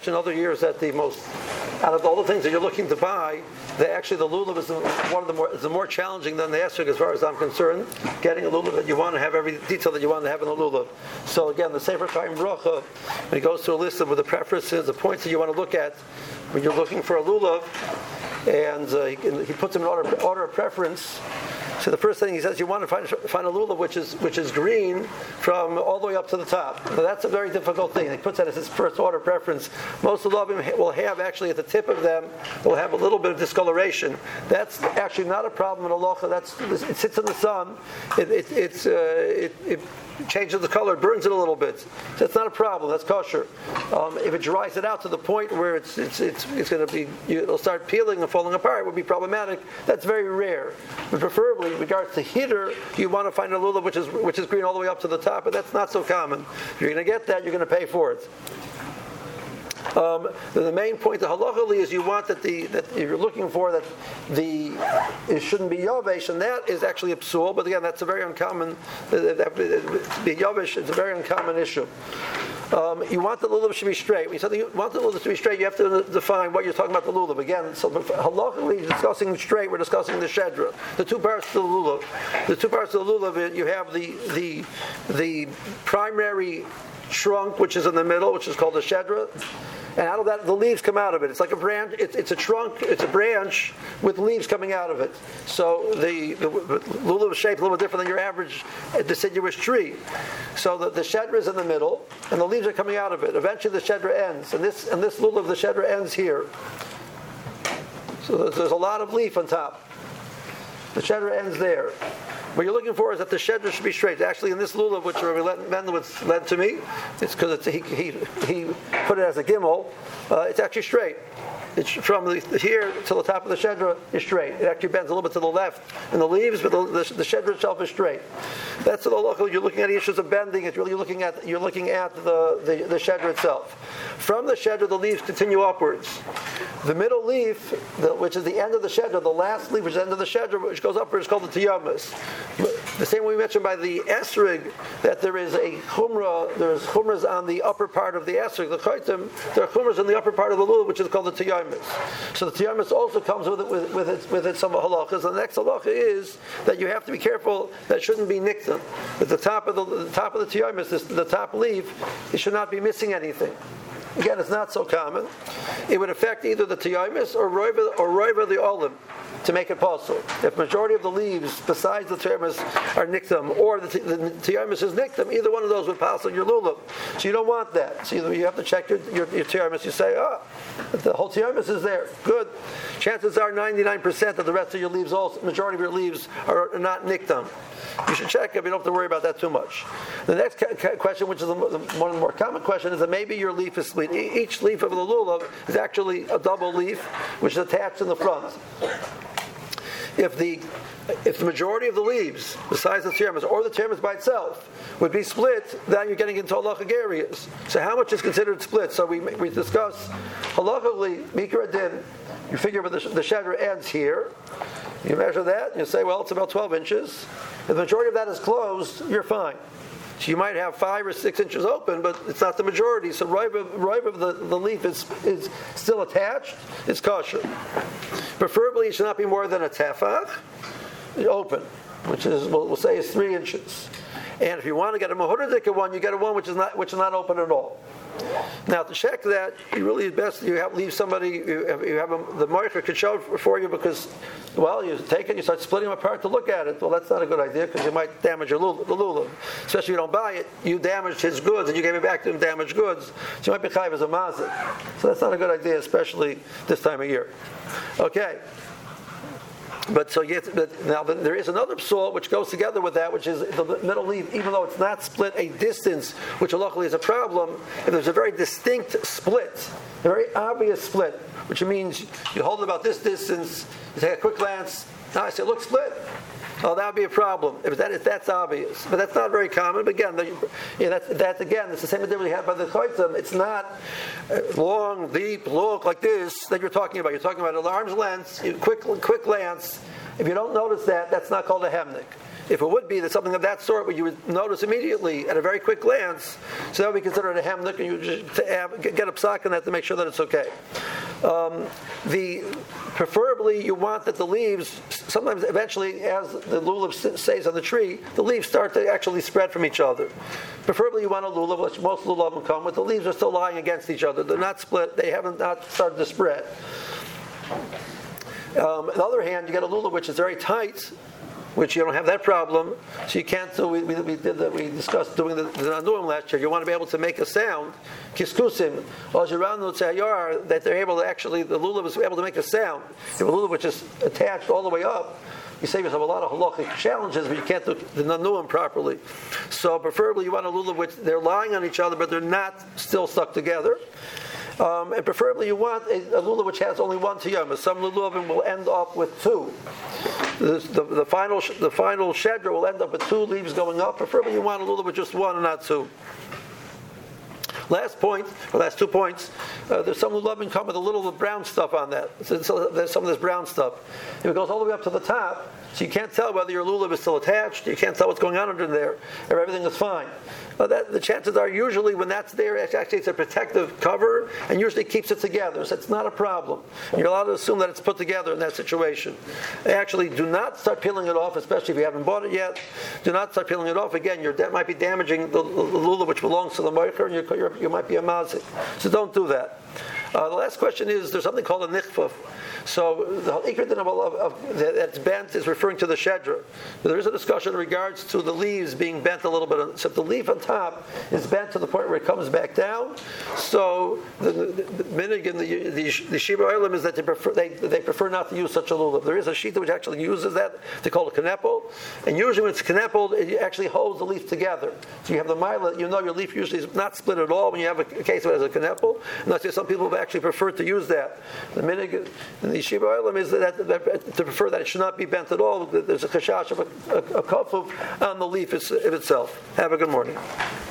mentioned other years that out of all the things that you're looking to buy, the lulav is the more challenging than the esrog as far as I'm concerned. Getting a lulav that you want to have every detail that you want to have in a lulav. So again, the Sefer Chaim Bracha, when he goes through a list of the preferences, the points that you want to look at when you're looking for a lulav, and he puts them in order of preference. So the first thing he says, you want to find a lulav which is green from all the way up to the top. Now that's a very difficult thing. He puts that as his first order preference. Most lulavim will have actually at the tip of them will have a little bit of discoloration. That's actually not a problem in halacha. It sits in the sun. It changes the color, burns it a little bit. So that's not a problem. That's kosher. If it dries it out to the point where it's going to be, it'll start peeling and falling apart, it would be problematic. That's very rare. But preferably, in regards to heater, you want to find a lulav which is green all the way up to the top, but that's not so common. If you're going to get that, you're going to pay for it. The main point of halachically is you want that if you're looking for that it shouldn't be yavesh, and that is actually a psul. But again, that's a very uncommon. The yavesh is a very uncommon issue. You want the lulav to be straight. When you want the lulav to be straight, you have to define what you're talking about the lulav. Again, so halachically discussing straight, we're discussing the shedra. The two parts of the lulav. The two parts of the lulav, you have the primary trunk, which is in the middle, which is called the shedra. And out of that, the leaves come out of it. It's like a branch. It's a trunk. It's a branch with leaves coming out of it. So the lulav is shaped a little bit different than your average deciduous tree. So the shedra is in the middle, and the leaves are coming out of it. Eventually, the shedra ends, and this lulav, the shedra ends here. So there's a lot of leaf on top. The shedra ends there. What you're looking for is that the shedra should be straight. Actually, in this lulav, which Rabbi Mendelowitz lent to me, it's because he put it as a gimel. It's actually straight. It's from here to the top of the shedra is straight. It actually bends a little bit to the left in the leaves, but the shedra itself is straight. That's the local. You're looking at the issues of bending. It's really looking at the shedra itself. From the shedra, the leaves continue upwards. The middle leaf, which is the end of the shedra, the last leaf, which is the end of the shedra, which goes upwards, is called the tiyamas. The same way we mentioned by the esrig, that there is a chumrah. There's chumras on the upper part of the esrig, the chaytim. There are chumras on the upper part of the lulav, which is called the tiyamas. So the tiyamas also comes with it some halachas. The next halacha is that you have to be careful that shouldn't be niktam. At the top of the tiyamas, the top leaf, it should not be missing anything. Again, it's not so common. It would affect either the tiyamis or roiva the olim to make it possible. If majority of the leaves besides the tiyamis are niktam, or the tiyamis is niktam, either one of those would pass on your lulav. So you don't want that. So you have to check your tiyamis. You say, the whole tiyamis is there. Good. Chances are 99% of the rest of your leaves, majority of your leaves are not niktam. You should check if you don't have to worry about that too much. The next question, which is one of the more common questions, is that maybe your leaf is split. Each leaf of the lulav is actually a double leaf, which is attached in the front. If the majority of the leaves, besides the tiyamis, or the tiyamis by itself, would be split, then you're getting into halachic areas. So how much is considered split? So we discuss halachically, mikra din. You figure the shedra ends here. You measure that, and you say, well, it's about 12 inches. If the majority of that is closed, you're fine. So you might have 5 or 6 inches open, but it's not the majority. So rive of the leaf is still attached. It's kosher. Preferably, it should not be more than a tefach open, which is we'll say is 3 inches. And if you want to get a mahudadika one, you get a one which is not open at all. Now to check that, you really best leave somebody. The moicher could show it for you because, you take it, you start splitting them apart to look at it. Well, that's not a good idea because you might damage the lulav. Especially if you don't buy it, you damaged his goods and you gave it back to him damaged goods. So you might be chayiv as a mazik. So that's not a good idea, especially this time of year. Okay. But now there is another psul which goes together with that, which is the middle leaf, even though it's not split a distance, which luckily is a problem. If there's a very distinct split, a very obvious split, which means you hold it about this distance, you take a quick glance, now I say, look, split. Oh, that would be a problem if that's obvious. But that's not very common. But again, that's it's the same idea we have by the chaytim. It's not long, deep, look like this that you're talking about. You're talking about an arm's length, quick glance. If you don't notice that, that's not called a hemnik. if it would be that something of that sort, where you would notice immediately at a very quick glance, so that would be considered a hamnik, and you just get a psak on that to make sure that it's okay. Preferably, you want that the leaves, sometimes eventually, as the lulav stays on the tree, the leaves start to actually spread from each other. Preferably, you want a lulav, which most lulav come with, the leaves are still lying against each other. They're not split, they haven't not started to spread. On the other hand, you get a lulav which is very tight, which you don't have that problem, so you can't do. We discussed doing the nanuim last year. You want to be able to make a sound, kiskusim, that they're able to actually, the lulav is able to make a sound. If a lulav which is attached all the way up, you save yourself a lot of halachic challenges, but you can't do the nanuim properly. So preferably you want a lulav which they're lying on each other, but they're not still stuck together. And preferably you want a lulav which has only one tiyama. Some lulavim will end up with two. The final shedra will end up with two leaves going up. Preferably you want a lulav with just one and not two. Last 2 points. There's some lulavim come with a little brown stuff on that. So there's some of this brown stuff. If it goes all the way up to the top, so you can't tell whether your lulav is still attached. You can't tell what's going on under there, or everything is fine. The chances are usually when that's there, actually it's a protective cover, and usually keeps it together. So it's not a problem. You're allowed to assume that it's put together in that situation. Actually, do not start peeling it off, especially if you haven't bought it yet. Do not start peeling it off. Again, that might be damaging the lulav which belongs to the moicher, and you might be a mazik. So don't do that. The last question is, there's something called a nichfuf. So the ikr din that's bent is referring to the shedra. But there is a discussion in regards to the leaves being bent a little bit. So if the leaf on top is bent to the point where it comes back down, so the minig in the Shiva Olam is that they prefer not to use such a lulav. There is a shita which actually uses that. They call it knepel. And usually when it's knepeled, it actually holds the leaf together. So you have the mila, your leaf usually is not split at all when you have a case of it as a knepel. And that's why some people have actually preferred to use that. The minig in the Shiva Olam is that to prefer that it should not be bent at all. There's a chashash of a kafuf on the leaf itself. Have a good morning.